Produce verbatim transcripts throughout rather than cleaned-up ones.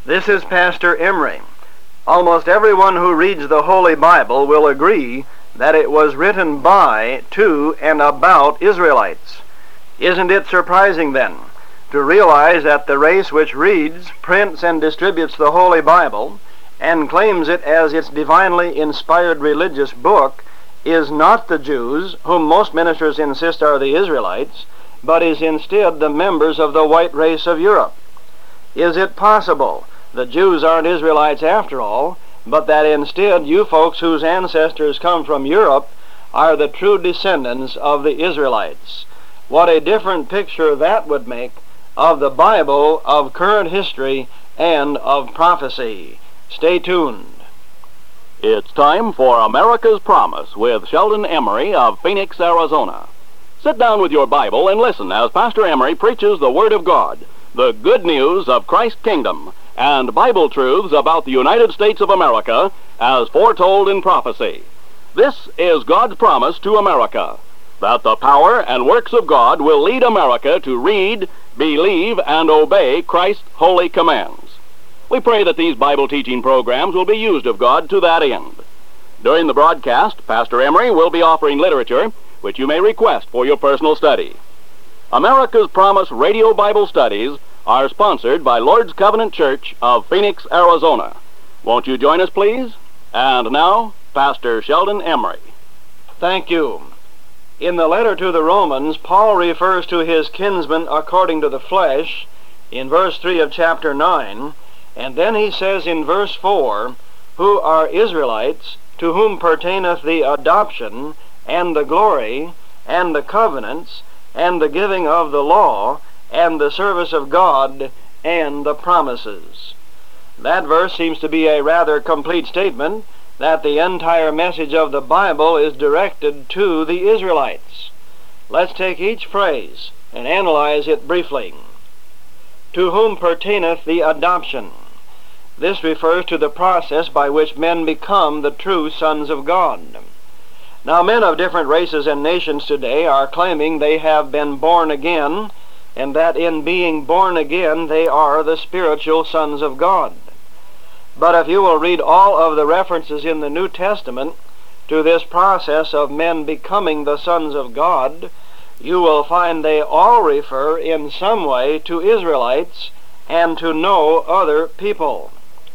This is Pastor Emery. Almost everyone who reads the Holy Bible will agree that it was written by, to, and about Israelites. Isn't it surprising, then, to realize that the race which reads, prints, and distributes the Holy Bible, and claims it as its divinely inspired religious book, is not the Jews, whom most ministers insist are the Israelites, but is instead the members of the white race of Europe? Is it possible the Jews aren't Israelites after all, but that instead you folks whose ancestors come from Europe are the true descendants of the Israelites? What a different picture that would make of the Bible, of current history, and of prophecy. Stay tuned. It's time for America's Promise with Sheldon Emery of Phoenix, Arizona. Sit down with your Bible and listen as Pastor Emery preaches the Word of God, the good news of Christ's kingdom, and Bible truths about the United States of America as foretold in prophecy. This is God's promise to America, that the power and works of God will lead America to read, believe, and obey Christ's holy commands. We pray that these Bible teaching programs will be used of God to that end. During the broadcast, Pastor Emery will be offering literature which you may request for your personal study. America's Promise Radio Bible Studies are sponsored by Lord's Covenant Church of Phoenix, Arizona. Won't you join us, please? And now, Pastor Sheldon Emery. Thank you. In the letter to the Romans, Paul refers to his kinsmen according to the flesh in verse three of chapter nine, and then he says in verse four, who are Israelites, to whom pertaineth the adoption, and the glory, and the covenants, and the giving of the law, and the service of God, and the promises. That verse seems to be a rather complete statement that the entire message of the Bible is directed to the Israelites. Let's take each phrase and analyze it briefly. To whom pertaineth the adoption? This refers to the process by which men become the true sons of God. Now, men of different races and nations today are claiming they have been born again, and that in being born again they are the spiritual sons of God. But if you will read all of the references in the New Testament to this process of men becoming the sons of God, you will find they all refer in some way to Israelites and to no other people.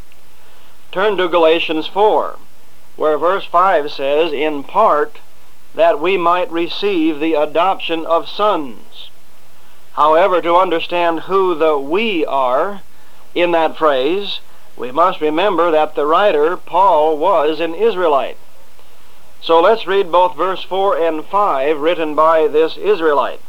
Turn to Galatians four, where verse five says, in part, that we might receive the adoption of sons. However, to understand who the we are in that phrase, we must remember that the writer, Paul, was an Israelite. So let's read both verse four and five written by this Israelite.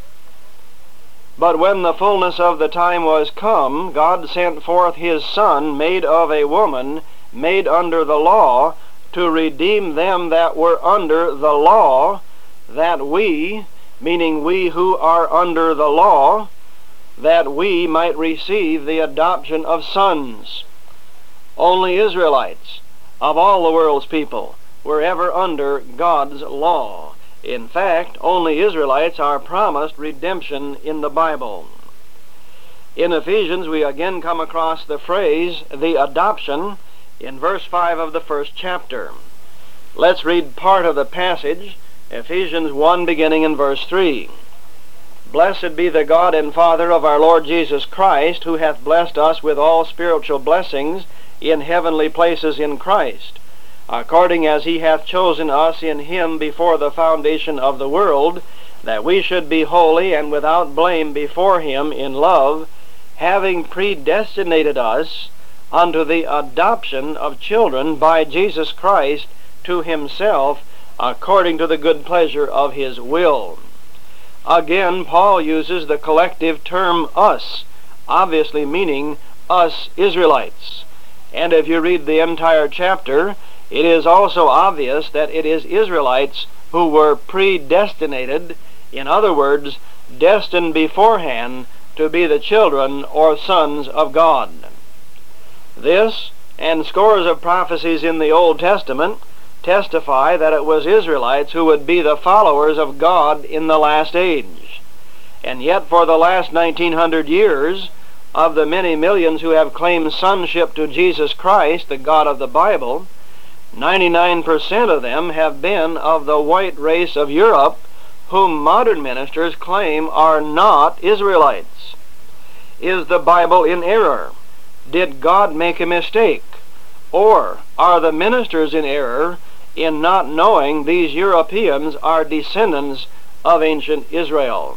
But when the fullness of the time was come, God sent forth his Son, made of a woman, made under the law, to redeem them that were under the law, that we, meaning we who are under the law, that we might receive the adoption of sons. Only Israelites, of all the world's people, were ever under God's law. In fact, only Israelites are promised redemption in the Bible. In Ephesians, we again come across the phrase, the adoption, in verse five of the first chapter. Let's read part of the passage, Ephesians one, beginning in verse three. Blessed be the God and Father of our Lord Jesus Christ, who hath blessed us with all spiritual blessings in heavenly places in Christ, according as he hath chosen us in him before the foundation of the world, that we should be holy and without blame before him in love, having predestinated us unto the adoption of children by Jesus Christ to himself, according to the good pleasure of his will. Again, Paul uses the collective term us, obviously meaning us Israelites. And if you read the entire chapter, it is also obvious that it is Israelites who were predestinated, in other words, destined beforehand to be the children or sons of God. This, and scores of prophecies in the Old Testament, testify that it was Israelites who would be the followers of God in the last age. And yet for the last nineteen hundred years, of the many millions who have claimed sonship to Jesus Christ, the God of the Bible, ninety-nine percent of them have been of the white race of Europe, whom modern ministers claim are not Israelites. Is the Bible in error? Did God make a mistake? Or are the ministers in error in not knowing these Europeans are descendants of ancient Israel?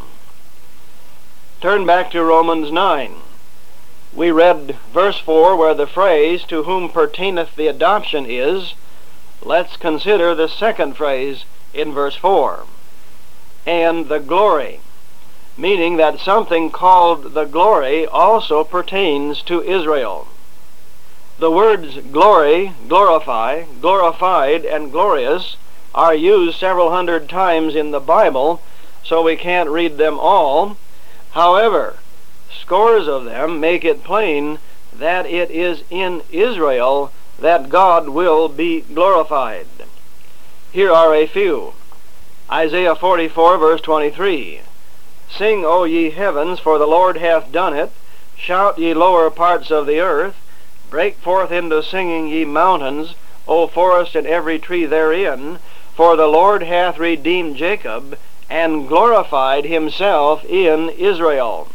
Turn back to Romans nine. We read verse four where the phrase, "to whom pertaineth the adoption," is. Let's consider the second phrase in verse four. "And the glory," meaning that something called the glory also pertains to Israel. The words glory, glorify, glorified, and glorious are used several hundred times in the Bible, so we can't read them all. However, scores of them make it plain that it is in Israel that God will be glorified. Here are a few. Isaiah forty-four, verse twenty-three. "Sing, O ye heavens, for the Lord hath done it. Shout, ye lower parts of the earth. Break forth into singing, ye mountains, O forest and every tree therein. For the Lord hath redeemed Jacob, and glorified himself in Israel."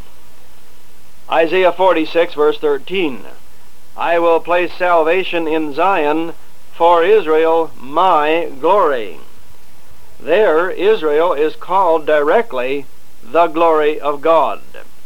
Isaiah forty-six, verse thirteen. "I will place salvation in Zion, for Israel my glory." There, Israel is called directly the glory of God.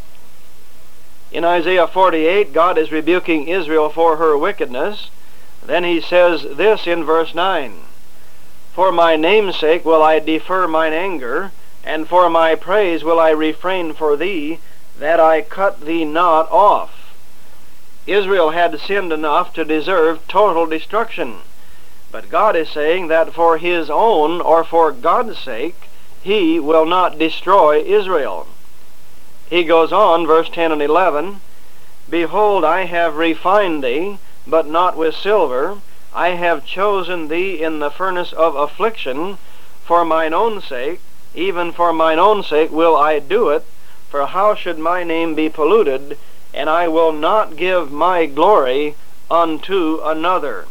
In Isaiah forty-eight, God is rebuking Israel for her wickedness. Then he says this in verse nine, "For my name's sake will I defer mine anger, and for my praise will I refrain for thee, that I cut thee not off." Israel had sinned enough to deserve total destruction. But God is saying that for his own, or for God's sake, he will not destroy Israel. He goes on, verse ten and eleven, "Behold, I have refined thee, but not with silver. I have chosen thee in the furnace of affliction. For mine own sake, even for mine own sake will I do it. For how should my name be polluted? And I will not give my glory unto another."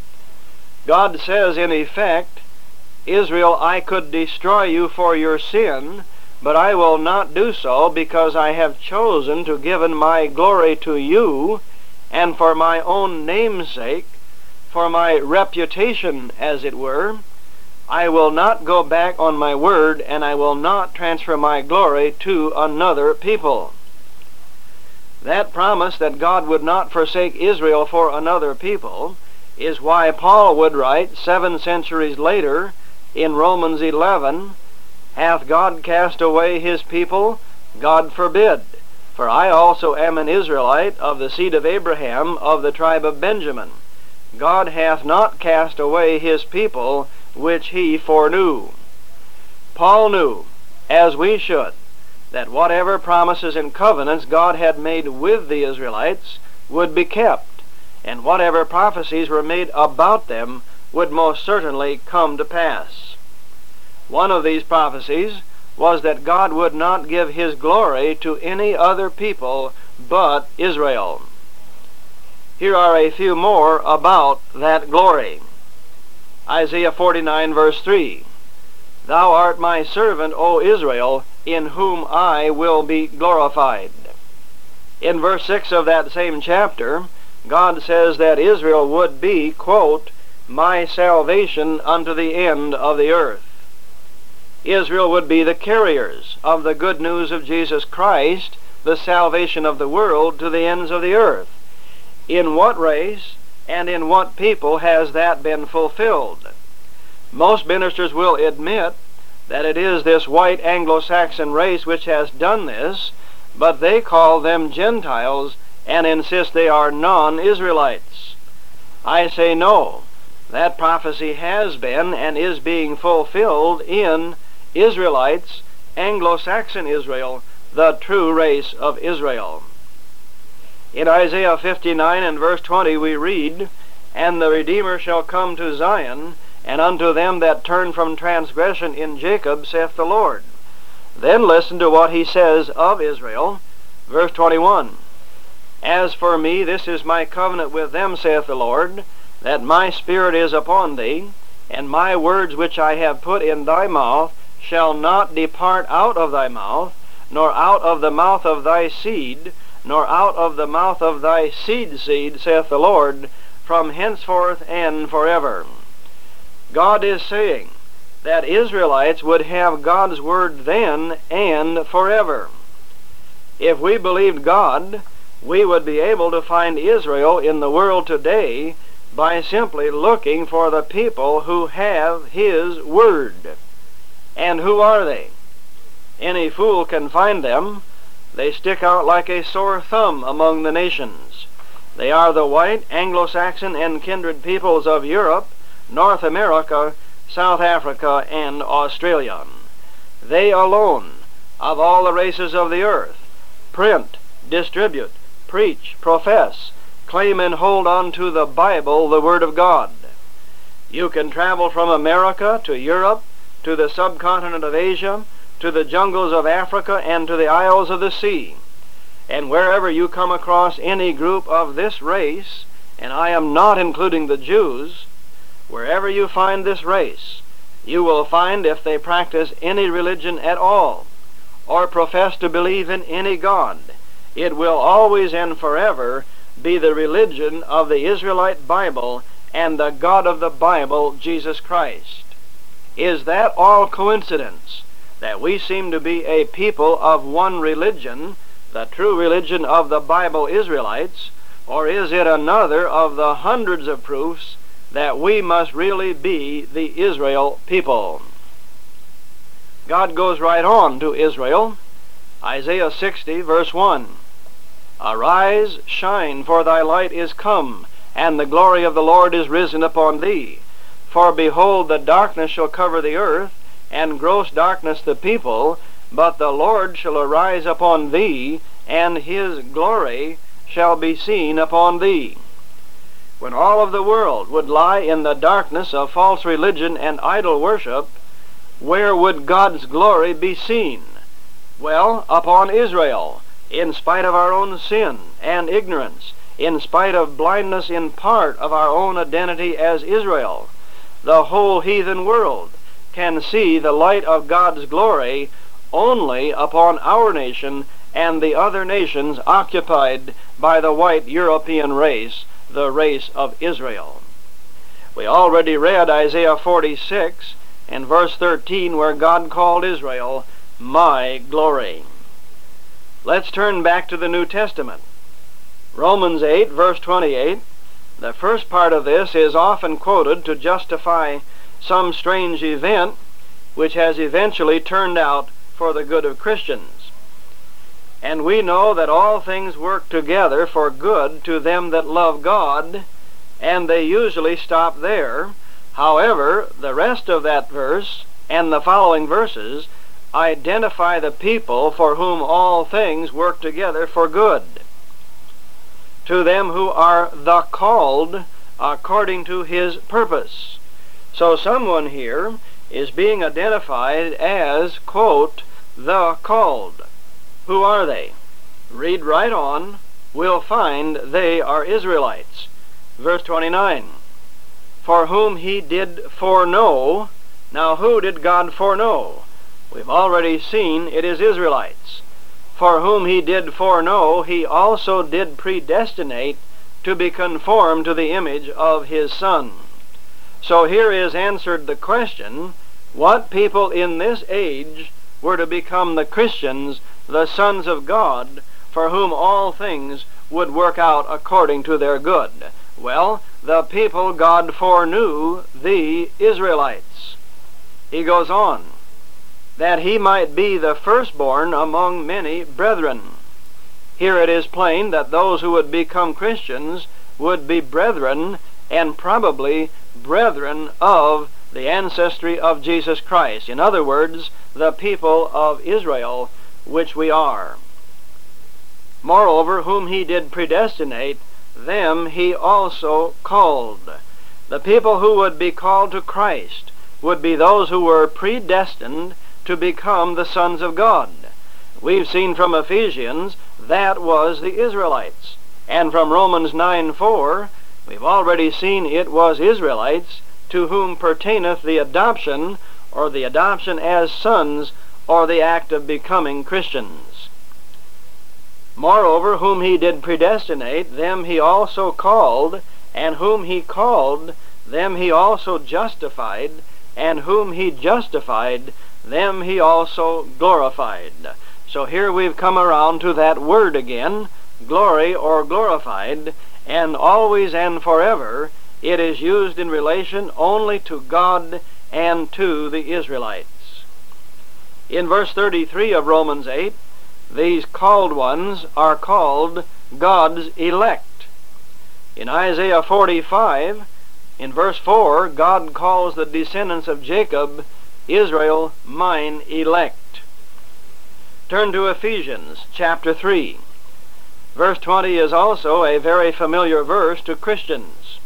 God says, in effect, "Israel, I could destroy you for your sin, but I will not do so, because I have chosen to give my glory to you, and for my own name's sake, for my reputation, as it were, I will not go back on my word, and I will not transfer my glory to another people." That promise that God would not forsake Israel for another people is why Paul would write seven centuries later in Romans eleven, "Hath God cast away his people? God forbid. For I also am an Israelite, of the seed of Abraham, of the tribe of Benjamin. God hath not cast away his people, which he foreknew." Paul knew, as we should, that whatever promises and covenants God had made with the Israelites would be kept, and whatever prophecies were made about them would most certainly come to pass. One of these prophecies was that God would not give his glory to any other people but Israel. Here are a few more about that glory. Isaiah forty-nine, verse three. "Thou art my servant, O Israel, in whom I will be glorified." In verse six of that same chapter, God says that Israel would be, quote, "my salvation unto the end of the earth." Israel would be the carriers of the good news of Jesus Christ, the salvation of the world, to the ends of the earth. In what race and in what people has that been fulfilled? Most ministers will admit that it is this white Anglo-Saxon race which has done this, but they call them Gentiles and insist they are non-Israelites. I say no. That prophecy has been and is being fulfilled in Israelites, Anglo-Saxon Israel, the true race of Israel. In Isaiah fifty-nine and verse twenty we read, "And the Redeemer shall come to Zion, and unto them that turn from transgression in Jacob, saith the Lord." Then listen to what he says of Israel. Verse twenty-one, As for me, this is my covenant with them, saith the Lord, that my Spirit is upon thee, and my words which I have put in thy mouth shall not depart out of thy mouth, nor out of the mouth of thy seed, nor out of the mouth of thy seed seed, saith the Lord, from henceforth and forever. God is saying that Israelites would have God's word then and forever. If we believed God, we would be able to find Israel in the world today by simply looking for the people who have His word. And who are they? Any fool can find them. They stick out like a sore thumb among the nations. They are the white, Anglo-Saxon, and kindred peoples of Europe, North America, South Africa, and Australia. They alone, of all the races of the earth, print, distribute, preach, profess, claim and hold on to the Bible, the Word of God. You can travel from America to Europe, to the subcontinent of Asia, to the jungles of Africa, and to the isles of the sea. And wherever you come across any group of this race, and I am not including the Jews, wherever you find this race, you will find, if they practice any religion at all, or profess to believe in any God, it will always and forever be the religion of the Israelite Bible and the God of the Bible, Jesus Christ. Is that all coincidence, that we seem to be a people of one religion, the true religion of the Bible Israelites, or is it another of the hundreds of proofs that we must really be the Israel people? God goes right on to Israel. Isaiah sixty, verse one. Arise, shine, for thy light is come, and the glory of the Lord is risen upon thee. For behold, the darkness shall cover the earth, and gross darkness the people, but the Lord shall arise upon thee, and His glory shall be seen upon thee. When all of the world would lie in the darkness of false religion and idol worship, where would God's glory be seen? Well, upon Israel, in spite of our own sin and ignorance, in spite of blindness in part of our own identity as Israel. The whole heathen world can see the light of God's glory only upon our nation and the other nations occupied by the white European race, the race of Israel. We already read Isaiah forty-six and verse thirteen, where God called Israel, my glory. Let's turn back to the New Testament. Romans eight, verse twenty-eight. The first part of this is often quoted to justify some strange event which has eventually turned out for the good of Christians. And we know that all things work together for good to them that love God, and they usually stop there. However, the rest of that verse and the following verses identify the people for whom all things work together for good. To them who are the called according to His purpose. So someone here is being identified as, quote, the called. Who are they? Read right on. We'll find they are Israelites. Verse twenty-nine. For whom He did foreknow. Now who did God foreknow? We've already seen it is Israelites. For whom He did foreknow, He also did predestinate to be conformed to the image of His Son. So here is answered the question, what people in this age were to become the Christians, the sons of God, for whom all things would work out according to their good? Well, the people God foreknew, the Israelites. He goes on, that He might be the firstborn among many brethren. Here it is plain that those who would become Christians would be brethren, and probably brethren of the ancestry of Jesus Christ. In other words, the people of Israel, which we are. Moreover, whom He did predestinate, them He also called. The people who would be called to Christ would be those who were predestined to become the sons of God. We've seen from Ephesians that was the Israelites. And from Romans nine four, we've already seen it was Israelites to whom pertaineth the adoption, or the adoption as sons, or the act of becoming Christians. Moreover, whom he did predestinate, them he also called, and whom he called, them he also justified, and whom he justified, them he also glorified. So here we've come around to that word again, glory or glorified, and always and forever it is used in relation only to God and to the Israelites. In verse thirty-three of Romans eight, these called ones are called God's elect. In Isaiah forty-five, in verse four, God calls the descendants of Jacob, Israel, mine elect. Turn to Ephesians chapter three. Verse twenty is also a very familiar verse to Christians.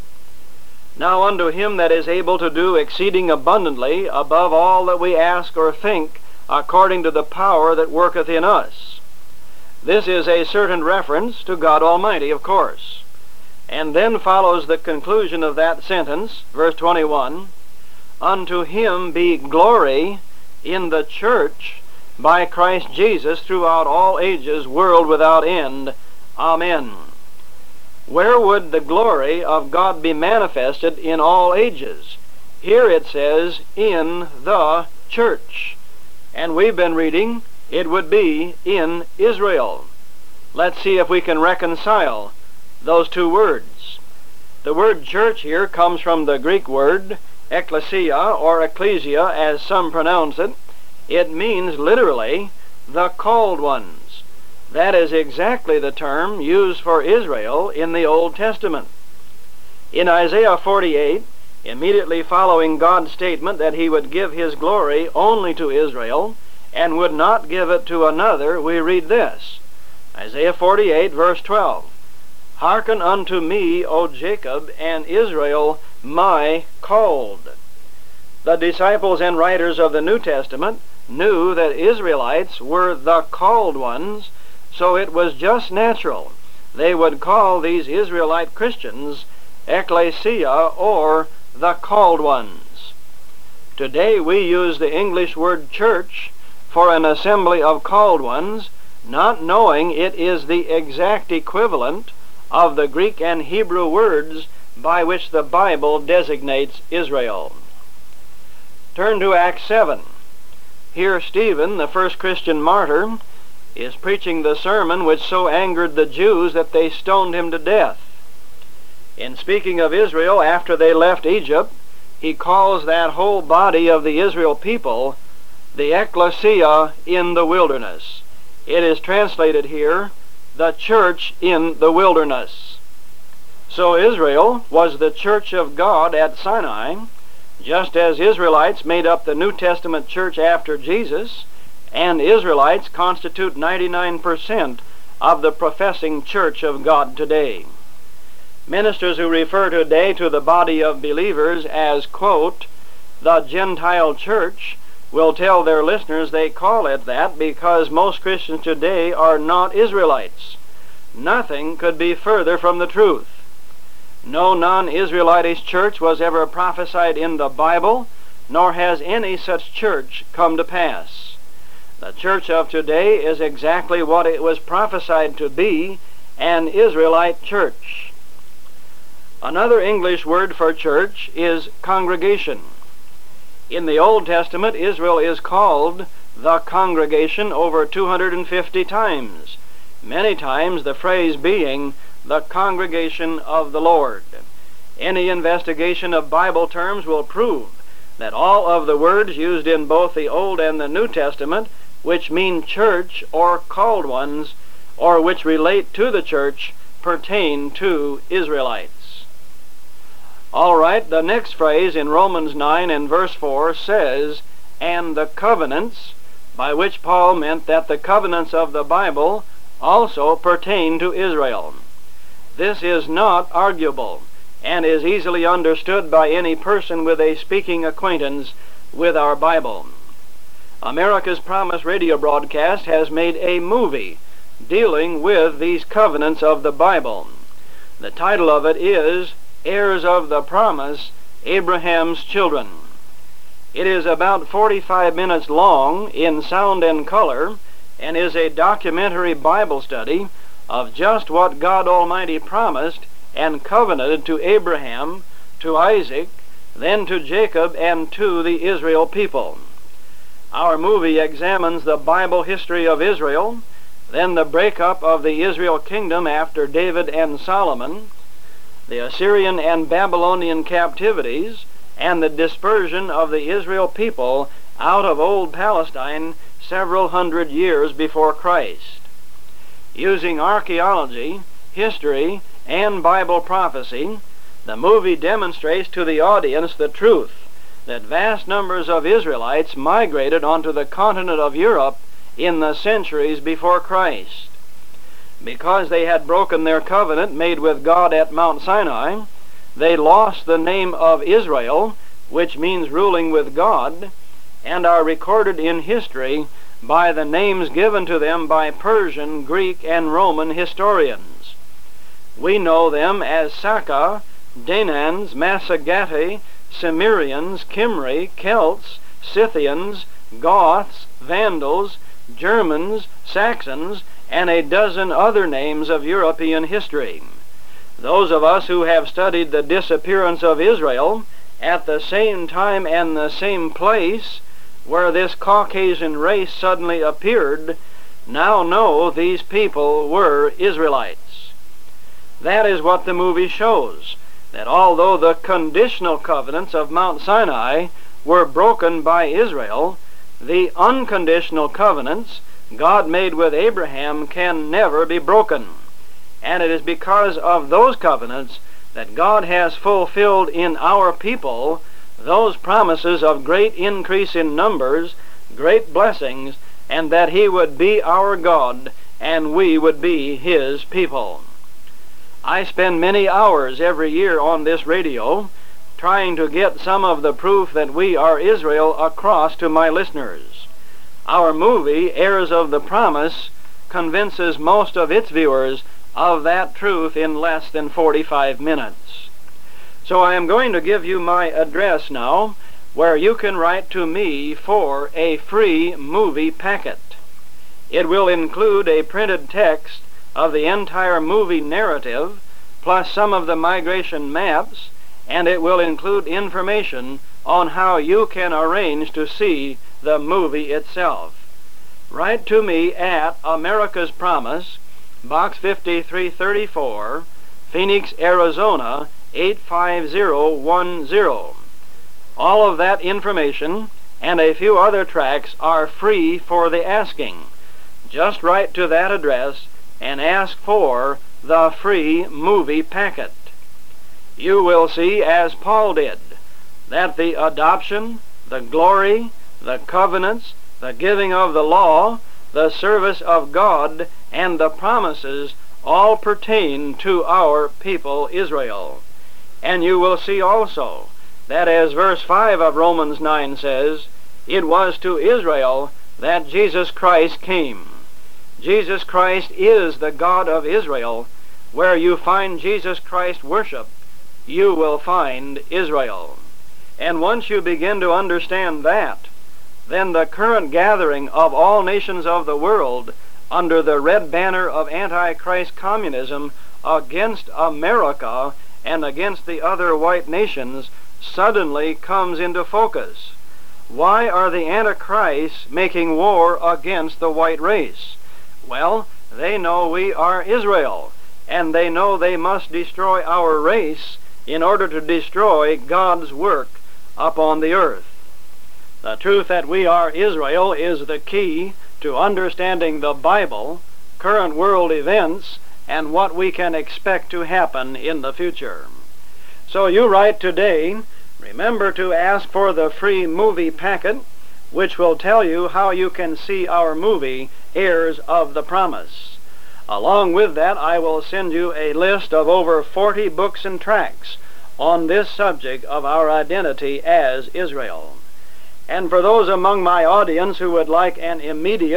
Now unto him that is able to do exceeding abundantly above all that we ask or think, according to the power that worketh in us. This is a certain reference to God Almighty, of course. And then follows the conclusion of that sentence, verse twenty-one, unto him be glory in the church by Christ Jesus throughout all ages, world without end. Amen. Where would the glory of God be manifested in all ages? Here it says, in the church. And we've been reading, it would be in Israel. Let's see if we can reconcile those two words. The word church here comes from the Greek word ecclesia, or ecclesia as some pronounce it. It means literally the called ones. That is exactly the term used for Israel in the Old Testament. In Isaiah forty-eight, immediately following God's statement that he would give his glory only to Israel and would not give it to another, we read this. Isaiah forty-eight, verse twelve. Hearken unto me, O Jacob, and Israel, my called. The disciples and writers of the New Testament knew that Israelites were the called ones, so it was just natural they would call these Israelite Christians ecclesia, or the called ones. Today we use the English word church for an assembly of called ones, not knowing it is the exact equivalent of the Greek and Hebrew words by which the Bible designates Israel. Turn to Acts seven. Here Stephen, the first Christian martyr, is preaching the sermon which so angered the Jews that they stoned him to death. In speaking of Israel after they left Egypt, he calls that whole body of the Israel people the ecclesia in the wilderness. It is translated here, the church in the wilderness. So Israel was the church of God at Sinai, just as Israelites made up the New Testament church after Jesus, and Israelites constitute ninety-nine percent of the professing church of God today. Ministers who refer today to the body of believers as, quote, the Gentile church, will tell their listeners they call it that because most Christians today are not Israelites. Nothing could be further from the truth. No non-Israelitish church was ever prophesied in the Bible, nor has any such church come to pass. The church of today is exactly what it was prophesied to be, an Israelite church. Another English word for church is congregation. In the Old Testament, Israel is called the congregation over two hundred fifty times, many times the phrase being the congregation of the Lord. Any investigation of Bible terms will prove that all of the words used in both the Old and the New Testament, which mean church or called ones, or which relate to the church, pertain to Israelites. All right, the next phrase in Romans nine and verse four says, and the covenants, by which Paul meant that the covenants of the Bible also pertain to Israel. This is not arguable, and is easily understood by any person with a speaking acquaintance with our Bible. America's Promise radio broadcast has made a movie dealing with these covenants of the Bible. The title of it is Heirs of the Promise, Abraham's Children. It is about forty-five minutes long in sound and color, and is a documentary Bible study of just what God Almighty promised and covenanted to Abraham, to Isaac, then to Jacob, and to the Israel people. Our movie examines the Bible history of Israel, then the breakup of the Israel kingdom after David and Solomon, the Assyrian and Babylonian captivities, and the dispersion of the Israel people out of old Palestine several hundred years before Christ. Using archaeology, history, and Bible prophecy, the movie demonstrates to the audience the truth that vast numbers of Israelites migrated onto the continent of Europe in the centuries before Christ. Because they had broken their covenant made with God at Mount Sinai, they lost the name of Israel, which means ruling with God, and are recorded in history by the names given to them by Persian, Greek, and Roman historians. We know them as Saka, Danans, Massagetae, Cimmerians, Kimri, Celts, Scythians, Goths, Vandals, Germans, Saxons, and a dozen other names of European history. Those of us who have studied the disappearance of Israel at the same time and the same place where this Caucasian race suddenly appeared now know these people were Israelites. That is what the movie shows, that although the conditional covenants of Mount Sinai were broken by Israel, the unconditional covenants God made with Abraham can never be broken. And it is because of those covenants that God has fulfilled in our people those promises of great increase in numbers, great blessings, and that He would be our God and we would be His people. I spend many hours every year on this radio trying to get some of the proof that we are Israel across to my listeners. Our movie, Heirs of the Promise, convinces most of its viewers of that truth in less than forty-five minutes. So I am going to give you my address now, where you can write to me for a free movie packet. It will include a printed text of the entire movie narrative, plus some of the migration maps, and it will include information on how you can arrange to see the movie itself. Write to me at America's Promise, Box fifty-three thirty-four, Phoenix, Arizona, eight five zero one zero. All of that information and a few other tracts are free for the asking. Just write to that address and ask for the free movie packet. You will see, as Paul did, that the adoption, the glory, the covenants, the giving of the law, the service of God, and the promises all pertain to our people Israel. And you will see also that, as verse five of Romans nine says, it was to Israel that Jesus Christ came. Jesus Christ is the God of Israel. Where you find Jesus Christ worshiped, you will find Israel. And once you begin to understand that, then the current gathering of all nations of the world under the red banner of Antichrist communism against America and against the other white nations suddenly comes into focus. Why are the Antichrists making war against the white race? Well, they know we are Israel, and they know they must destroy our race in order to destroy God's work upon the earth. The truth that we are Israel is the key to understanding the Bible, current world events, and what we can expect to happen in the future. So you write today. Remember to ask for the free movie packet, which will tell you how you can see our movie, Heirs of the Promise. Along with that, I will send you a list of over forty books and tracts on this subject of our identity as Israel. And for those among my audience who would like an immediate,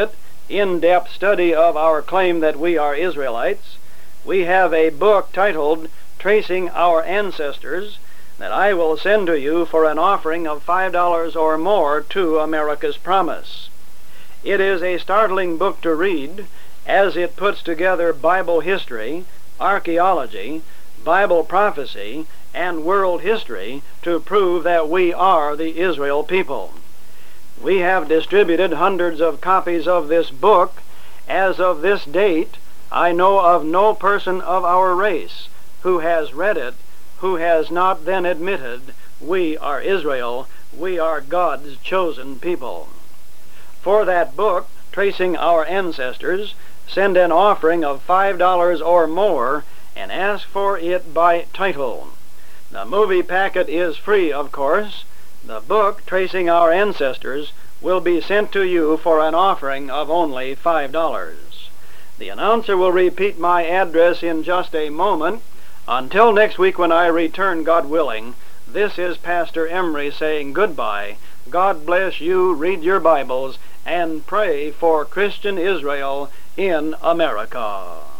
in-depth study of our claim that we are Israelites, we have a book titled Tracing Our Ancestors that I will send to you for an offering of five dollars or more to America's Promise. It is a startling book to read, as it puts together Bible history, archaeology, Bible prophecy, and world history to prove that we are the Israel people. We have distributed hundreds of copies of this book. As of this date, I know of no person of our race who has read it who has not then admitted, we are Israel, we are God's chosen people. For that book, Tracing Our Ancestors, send an offering of five dollars or more and ask for it by title. The movie packet is free, of course. The book, Tracing Our Ancestors, will be sent to you for an offering of only five dollars. The announcer will repeat my address in just a moment. Until next week when I return, God willing, this is Pastor Emery saying goodbye. God bless you, read your Bibles, and pray for Christian Israel in America.